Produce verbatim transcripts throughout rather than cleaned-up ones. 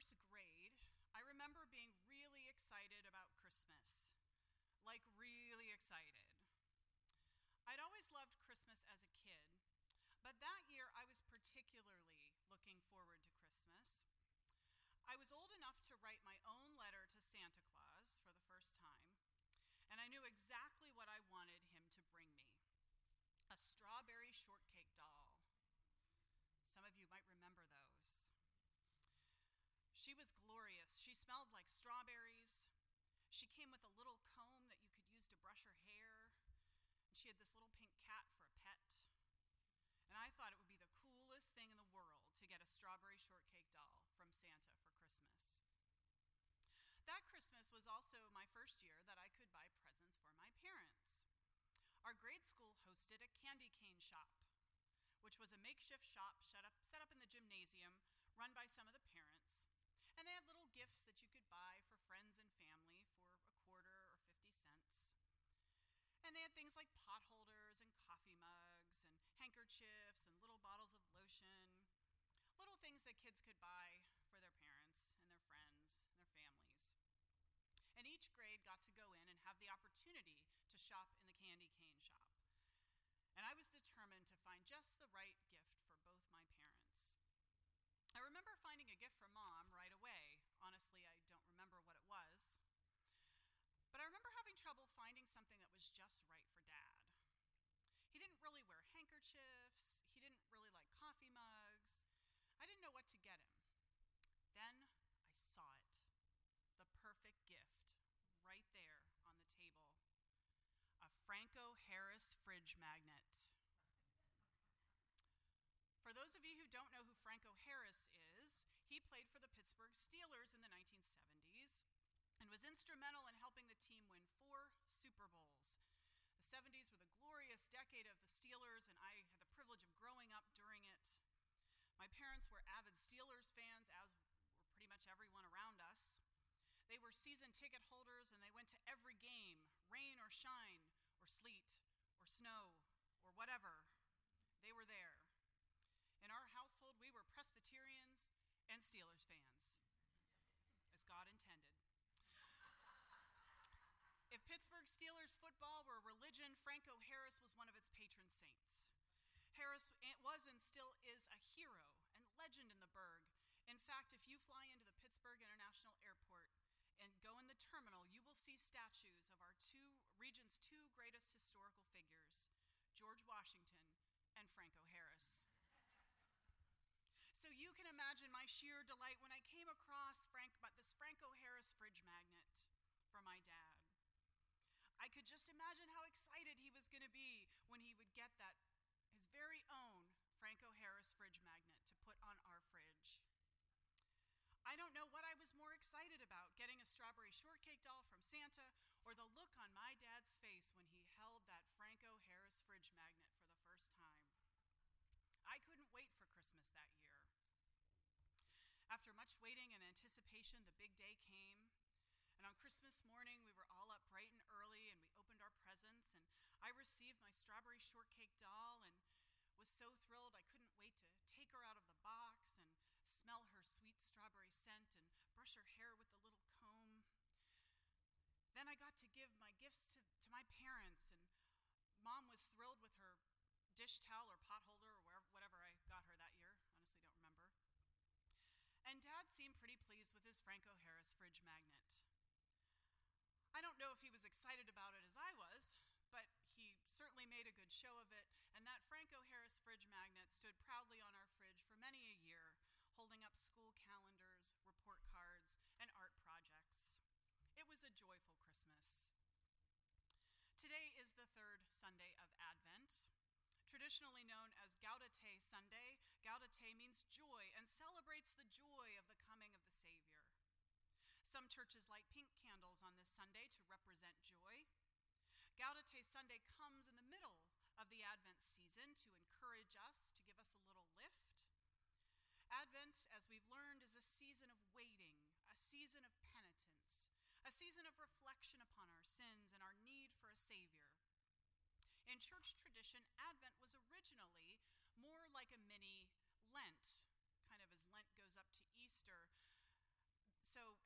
first grade, I remember being really excited about Christmas. Like, really excited. I'd always loved Christmas as a kid, but that year I was particularly looking forward to Christmas. I was old enough to write my own letter to Santa Claus for the first time, and I knew exactly what I wanted him to bring me: a strawberry shortcake doll. Some of you might remember those. She was glorious. She smelled like strawberries. She came with a little comb that you could use to brush her hair. And she had this little pink cat for a pet. And I thought it would be the coolest thing in the world to get a strawberry shortcake doll from Santa for Christmas. That Christmas was also my first year that I could buy presents for my parents. Our grade school hosted a candy cane shop, which was a makeshift shop set up, set up in the gymnasium, run by some of the parents. And they had little gifts that you could buy for friends and family for a quarter or fifty cents. And they had things like pot holders and coffee mugs and handkerchiefs and little bottles of lotion, little things that kids could buy for their parents and their friends and their families. And each grade got to go in and have the opportunity to shop in the candy cane shop. And I was determined to find just the right gift for both my parents. I remember finding a gift for Mom right away. Honestly, I don't remember what it was. But I remember having trouble finding something that was just right for Dad. He didn't really wear handkerchiefs. He didn't really like coffee mugs. I didn't know what to get him. Then I saw it. The perfect gift right there on the table. A Franco Harris fridge magnet. For those of you who don't know who Franco Harris is, he played for the Pittsburgh Steelers in the nineteen seventies and was instrumental in helping the team win four Super Bowls. The seventies were the glorious decade of the Steelers, and I had the privilege of growing up during it. My parents were avid Steelers fans, as were pretty much everyone around us. They were season ticket holders, and they went to every game, rain or shine, or sleet, or snow, or whatever. They were there. In our household, we were Presbyterians and Steelers fans, as God intended. If Pittsburgh Steelers football were a religion, Franco Harris was one of its patron saints. Harris was and still is a hero and legend in the Burgh. In fact, if you fly into the Pittsburgh International Airport and go in the terminal, you will see statues of our two region's two greatest historical figures, George Washington and Franco Harris. So you can imagine my sheer delight when I came across Frank, this Franco Harris fridge magnet for my dad. I could just imagine how excited he was going to be when he would get that, his very own Franco Harris fridge magnet to put on our fridge. I don't know what I was more excited about, getting a strawberry shortcake doll from Santa or the look on my dad's face when he held that Franco Harris fridge magnet for the first time. I couldn't wait for Christmas that year. After much waiting and anticipation, the big day came. And on Christmas morning, we were all up bright and early, and we opened our presents, and I received my strawberry shortcake doll and was so thrilled I couldn't wait to take her out of the box and smell her sweet strawberry scent and brush her hair with the little comb. Then I got to give my gifts to, to my parents, and Mom was thrilled with her dish towel or pot holder or wherever, whatever I got her that year. Honestly, don't remember. And Dad seemed pretty pleased with his Franco Harris fridge magnet. I don't know if he was excited about it as I was, but he certainly made a good show of it, and that Franco Harris fridge magnet stood proudly on our fridge for many a year, holding up school calendars, report cards, and art projects. It was a joyful Christmas. Today is the third Sunday of Advent. Traditionally known as Gaudete Sunday, Gaudete means joy and celebrates the joy of the coming of the Savior. Some churches light pink candles on this Sunday to represent joy. Gaudete Sunday comes in the middle of the Advent season to encourage us, to give us a little lift. Advent, as we've learned, is a season of waiting, a season of penitence, a season of reflection upon our sins and our need for a Savior. In church tradition, Advent was originally more like a mini Lent, kind of as Lent goes up to Easter.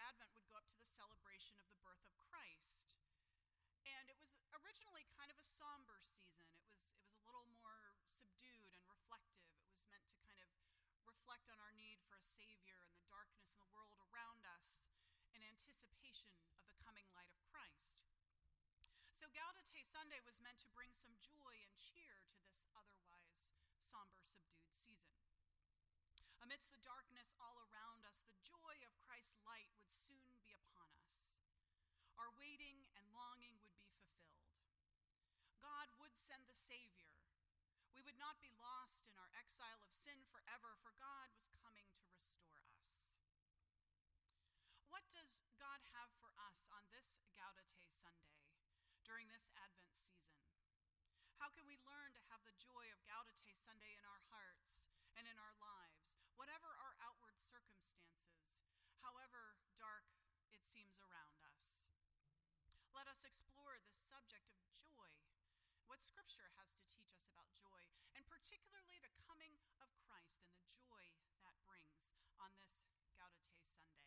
Advent would go up to the celebration of the birth of Christ. And it was originally kind of a somber season. It was it was a little more subdued and reflective. It was meant to kind of reflect on our need for a Savior and the darkness in the world around us in anticipation of the coming light of Christ. So Gaudete Sunday was meant to bring some joy and cheer to this otherwise somber, subdued season. Amidst the darkness all around us, the joy of Christ's light would soon be upon us. Our waiting and longing would be fulfilled. God would send the Savior. We would not be lost in our exile of sin forever, for God was coming to restore us. What does God have for us on this Gaudete Sunday during this Advent season? How can we learn to have the joy of Gaudete Sunday in our hearts and in our lives, whatever our outward circumstances, however dark it seems around us? Let us explore this subject of joy, what Scripture has to teach us about joy, and particularly the coming of Christ and the joy that brings on this Gaudete Sunday.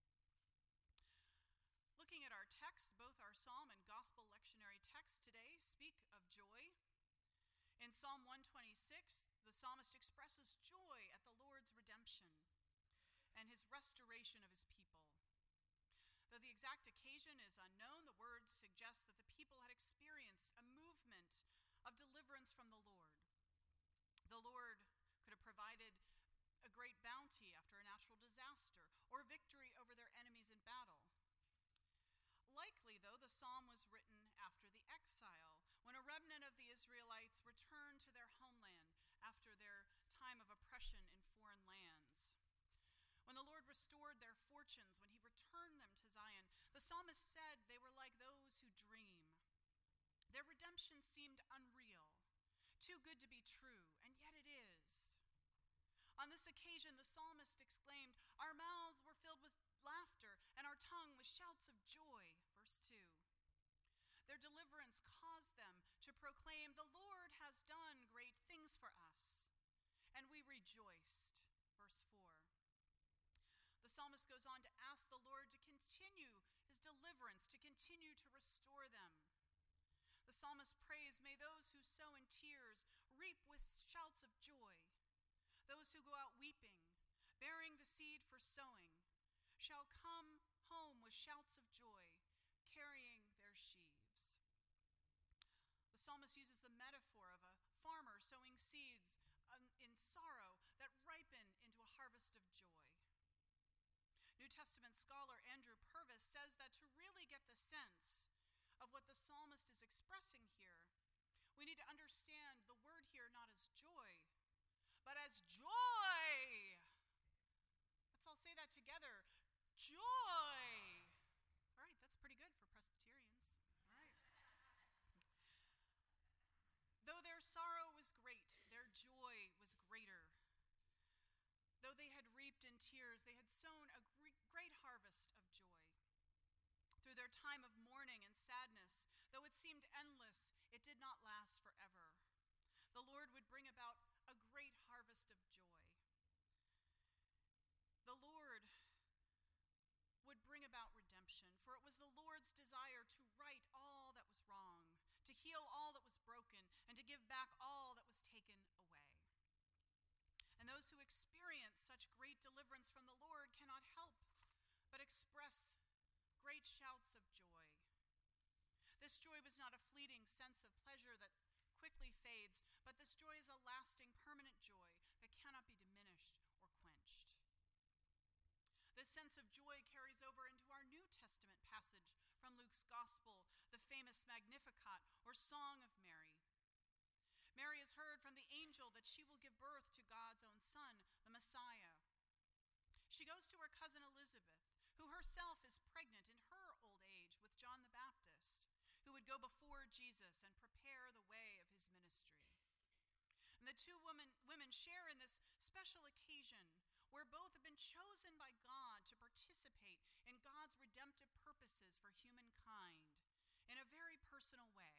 Looking at our text, both our psalm and gospel lectionary text today speak of joy. In Psalm one twenty-six, the psalmist expresses joy at the Lord's redemption and his restoration of his people. Though the exact occasion is unknown, the words suggest that the people had experienced a movement of deliverance from the Lord. The Lord could have provided a great bounty after a natural disaster or victory over their enemies in battle. Likely, though, the psalm was written after the exile, when a remnant of the Israelites returned to their homeland after their time of oppression in foreign lands. When the Lord restored their fortunes, when he returned them to Zion, the psalmist said they were like those who dream. Their redemption seemed unreal, too good to be true, and yet it is. On this occasion, the psalmist exclaimed, "Our mouths were filled with laughter, and our tongue with shouts of joy." Verse two. Their deliverance caused them to proclaim, "The Lord has done great things for us," and we rejoiced. Verse four. The psalmist goes on to ask the Lord to continue his deliverance, to continue to restore them. The psalmist prays, "May those who sow in tears reap with shouts of joy. Those who go out weeping, bearing the seed for sowing, shall come home with shouts of joy, carrying their sheaves." The psalmist uses the metaphor of a farmer sowing seeds in sorrow that ripen into a harvest of joy. New Testament scholar Andrew Purvis says that to really get the sense of what the psalmist is expressing here, we need to understand the word here not as joy, but as joy. Let's all say that together. Joy. All right, that's pretty good for Presbyterians. All right. Though their sorrow was great, their joy was greater. Though they had reaped in tears, they had sown a great harvest of joy. Through their time of mourning and sadness, though it seemed endless, it did not last forever. The Lord would bring about a great harvest of joy. The Lord would bring about redemption, for it was the Lord's desire to right all that was wrong, to heal all that was broken, and to give back all that was taken away. And those who experience such great deliverance from the Lord cannot help but express great shouts of joy. This joy was not a fleeting sense of pleasure that quickly fades, but this joy is a lasting, permanent joy that cannot be diminished or quenched. This sense of joy carries over into our New Testament passage from Luke's Gospel, the famous Magnificat, or Song of Mary. Mary has heard from the angel that she will give birth to God's own Son, the Messiah. She goes to her cousin Elizabeth, who herself is pregnant in her old age with John the Baptist, who would go before Jesus and prepare the way of his ministry. And the two women, women share in this special occasion where both have been chosen by God to participate in God's redemptive purposes for humankind in a very personal way.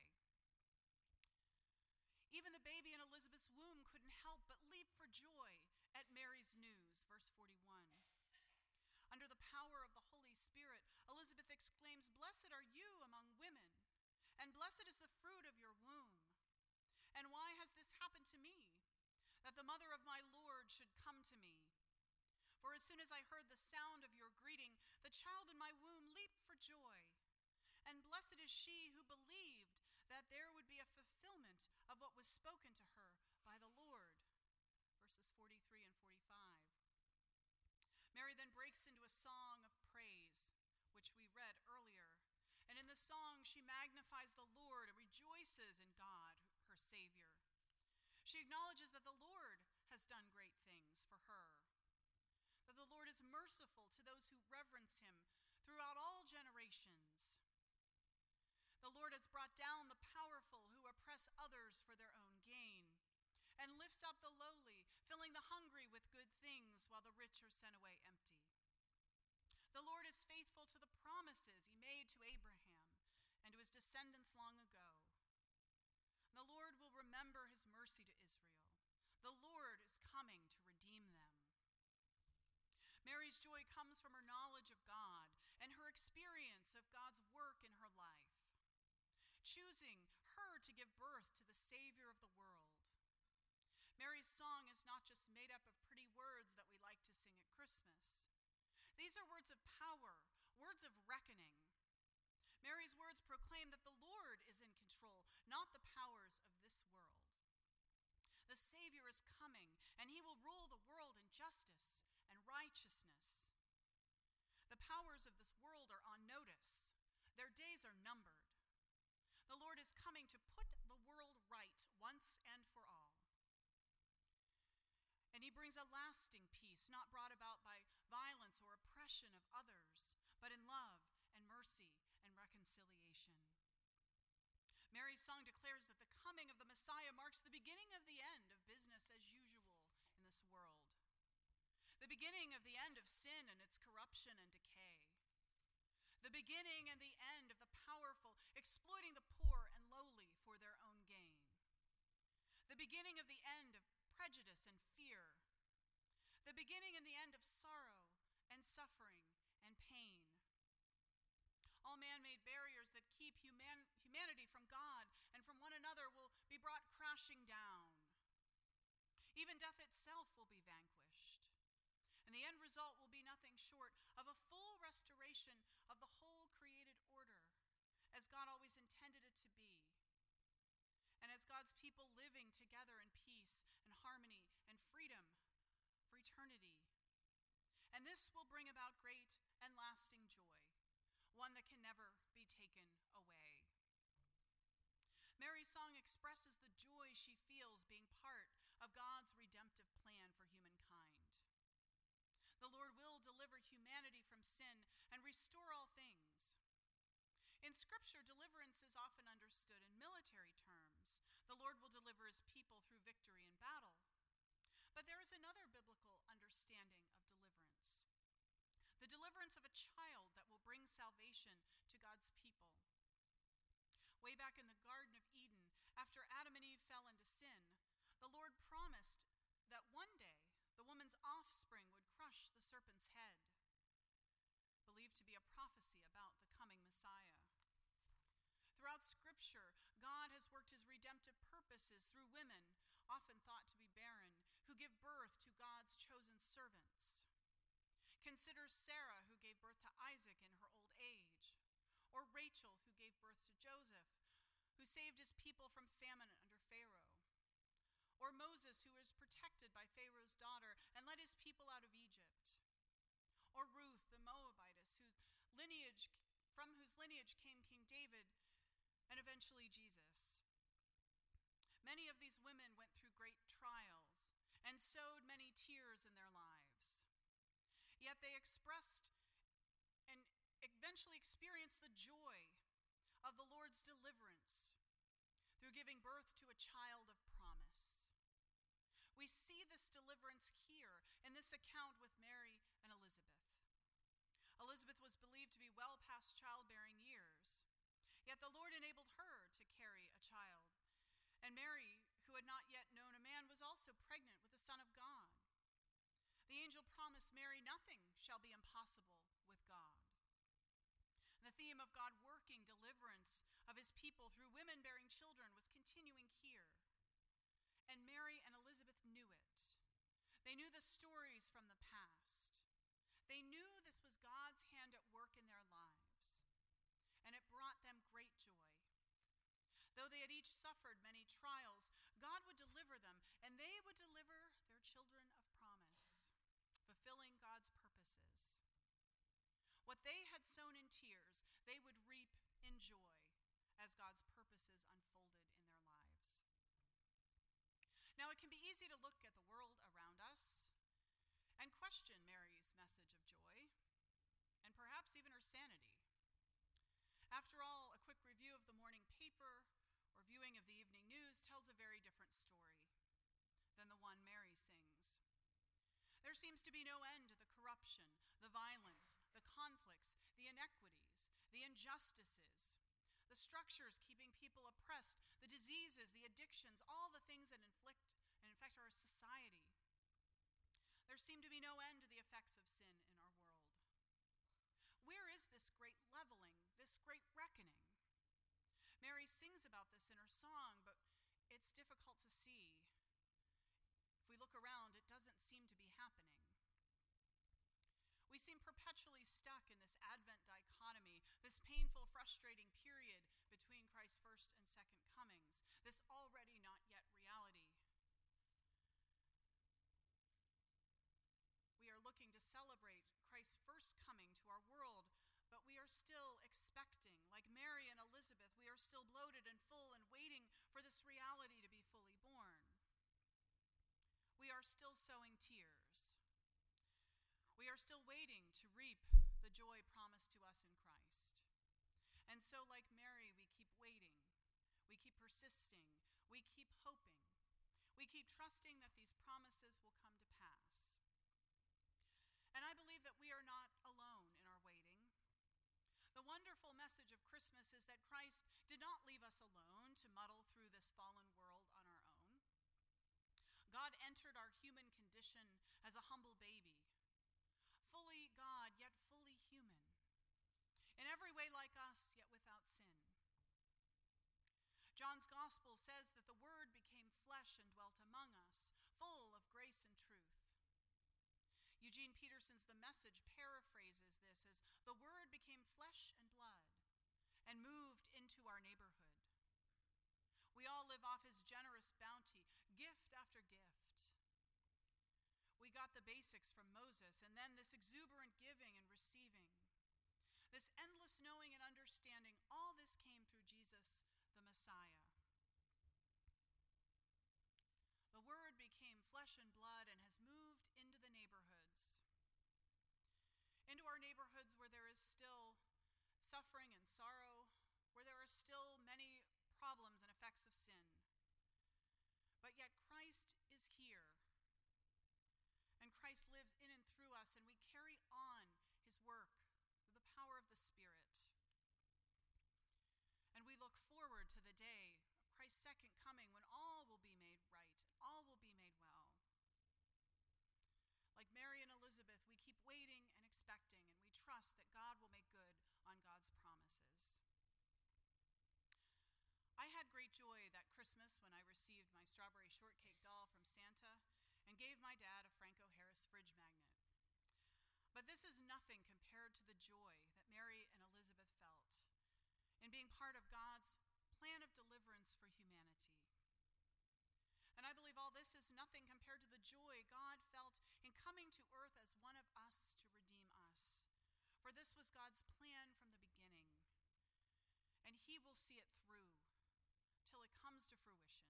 Even the baby in Elizabeth's womb couldn't help but leap for joy at Mary's news, verse forty-one. Under the power of the Holy Spirit, Elizabeth exclaims, "Blessed are you among women, and blessed is the fruit of your womb. And why has this happened to me, that the mother of my Lord should come to me? For as soon as I heard the sound of your greeting, the child in my womb leaped for joy. And blessed is she who believed that there would be a fulfillment of what was spoken to her by the Lord." Verses forty-three and forty-five. Mary then breaks into a song of praise, which we read earlier. And in the song, she magnifies the Lord and rejoices in God, her Savior. She acknowledges that the Lord has done great things for her, that the Lord is merciful to those who reverence him throughout all generations. The Lord has brought down the powerful who oppress others for their own gain, and lifts up the lowly, filling the hungry with good things while the rich are sent away empty. The Lord is faithful to the promises he made to Abraham and to his descendants long ago. The Lord will remember his mercy to Israel. The Lord is coming to redeem them. Mary's joy comes from her knowledge of God and her experience of God's work in her life, choosing her to give birth to the Savior of the world. Mary's song is not just made up of pretty words that we like to sing at Christmas. These are words of power, words of reckoning. Mary's words proclaim that the Lord is in control, not the powers of this world. The Savior is coming, and he will rule the world in justice and righteousness. The powers of this world are on notice. Their days are numbered. The Lord is coming to put the world right once and for all. And he brings a lasting peace, not brought about by violence or oppression of others, but in love and mercy and reconciliation. Mary's song declares that the coming of the Messiah marks the beginning of the end of business as usual in this world, the beginning of the end of sin and its corruption and decay, the beginning and the end of the powerful exploiting the poor and lowly for their own gain, the beginning of the end of prejudice and fear, the beginning and the end of sorrow and suffering and pain. All man-made barriers that keep human, humanity from God and from one another will be brought crashing down. Even death itself will be vanquished. And the end result will be nothing short of a full restoration of the whole created order, as God always intended it to be. And as God's people living together in peace and harmony and freedom for eternity. And this will bring about great and lasting joy, one that can never be taken away. Mary's song expresses the joy she feels being part of God's redemptive plan for humankind. The Lord will deliver humanity from sin and restore all things. In Scripture, deliverance is often understood in military terms. The Lord will deliver his people through victory in battle. But there is another biblical understanding of deliverance. The deliverance of a child that will bring salvation to God's people. Way back in the Garden of Eden, after Adam and Eve fell into sin, the Lord promised that one day the woman's offspring would crush the serpent's head, believed to be a prophecy about the coming Messiah. Throughout Scripture, God has worked his redemptive purposes through women, often thought to be barren, who give birth to God's chosen servants. Consider Sarah, who gave birth to Isaac in her old age, or Rachel, who gave birth to Joseph, who saved his people from famine under Pharaoh, or Moses, who was protected by Pharaoh's daughter and led his people out of Egypt, or Ruth, the Moabitess, whose lineage, from whose lineage came King David and eventually Jesus. Many of these women went through great trials and sowed many tears in their lives. Yet they expressed and eventually experienced the joy of the Lord's deliverance through giving birth to a child of promise. We see this deliverance here in this account with Mary and Elizabeth. Elizabeth was believed to be well past childbearing years, yet the Lord enabled her to carry a child. And Mary, who had not yet known a man, was also pregnant with the Son of God. The angel promised Mary, "Nothing shall be impossible with God." theme of God working deliverance of his people through women bearing children was continuing here. And Mary and Elizabeth knew it. They knew the stories from the past. They knew this was God's hand at work in their lives, and it brought them great joy. Though they had each suffered many trials, God would deliver them, and they would deliver their children of promise, fulfilling God's purposes. What they had sown in tears, they would reap in joy as God's purposes unfolded in their lives. Now, it can be easy to look at the world around us and question Mary's message of joy, and perhaps even her sanity. After all, a quick review of the morning paper or viewing of the evening news tells a very different story than the one Mary sings. There seems to be no end to the corruption, the violence, the conflicts, the inequities, the injustices, the structures keeping people oppressed, the diseases, the addictions, all the things that inflict and infect our society. There seem to be no end to the effects of sin in our world. Where is this great leveling, this great reckoning? Mary sings about this in her song, but it's difficult to see. If we look around, it doesn't seem to be happening. We seem perpetually stuck in this Advent dichotomy, this painful, frustrating period between Christ's first and second comings, this already not yet reality. We are looking to celebrate Christ's first coming to our world, but we are still expecting, like Mary and Elizabeth, we are still bloated and full and waiting for this reality to be fully born. We are still sowing tears. We are still waiting to reap the joy promised to us in Christ. And so, like Mary, we keep waiting. We keep persisting. We keep hoping. We keep trusting that these promises will come to pass. And I believe that we are not alone in our waiting. The wonderful message of Christmas is that Christ did not leave us alone to muddle through this fallen world on our own. God entered our human condition as a humble baby, fully God, yet fully human, in every way like us, yet without sin. John's Gospel says that the Word became flesh and dwelt among us, full of grace and truth. Eugene Peterson's The Message paraphrases this as, the Word became flesh and blood and moved into our neighborhood. We all live off his generous bounty, gift after gift. We got the basics from Moses, and then this exuberant giving and receiving. This endless knowing and understanding, all this came through Jesus, the Messiah. The Word became flesh and blood and has moved into the neighborhoods. Into our neighborhoods where there is still suffering and sorrow, where there are still many problems and effects of sin. But yet Christ is here. And Christ lives in and through us, and we carry on his work through the power of the Spirit. And we look forward to the day of Christ's second coming when all will be made right, all will be made well. Like Mary and Elizabeth, we keep waiting and expecting, and we trust that God will make good on God's promises. I had great joy that Christmas when I received my strawberry shortcake doll from Santa and gave my dad a Franco Harris fridge magnet. But this is nothing compared to the joy that Mary and Elizabeth felt in being part of God's plan of deliverance for humanity. And I believe all this is nothing compared to the joy God felt in coming to earth as one of us to redeem us. For this was God's plan from the beginning, and he will see it through till it comes to fruition.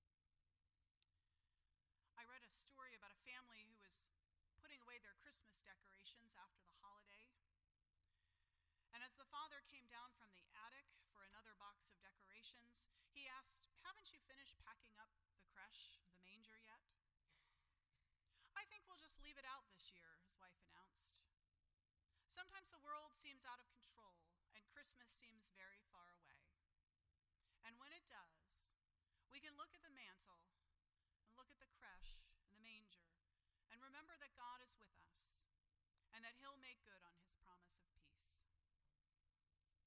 I read a story about a family who was putting away their Christmas decorations after the holiday. And as the father came down from the attic for another box of decorations, he asked, "Haven't you finished packing up the creche, the manger yet?" "I think we'll just leave it out this year," his wife announced. Sometimes the world seems out of control, and Christmas seems very far away. And when it does, we can look at the mantle and look at the creche and the manger and remember that God is with us and that he'll make good on his promise of peace.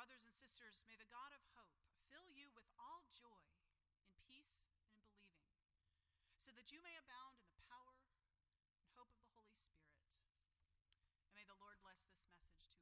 Brothers and sisters, may the God of hope fill you with all joy in peace and in believing, so that you may abound in the power and hope of the Holy Spirit. And may the Lord bless this message to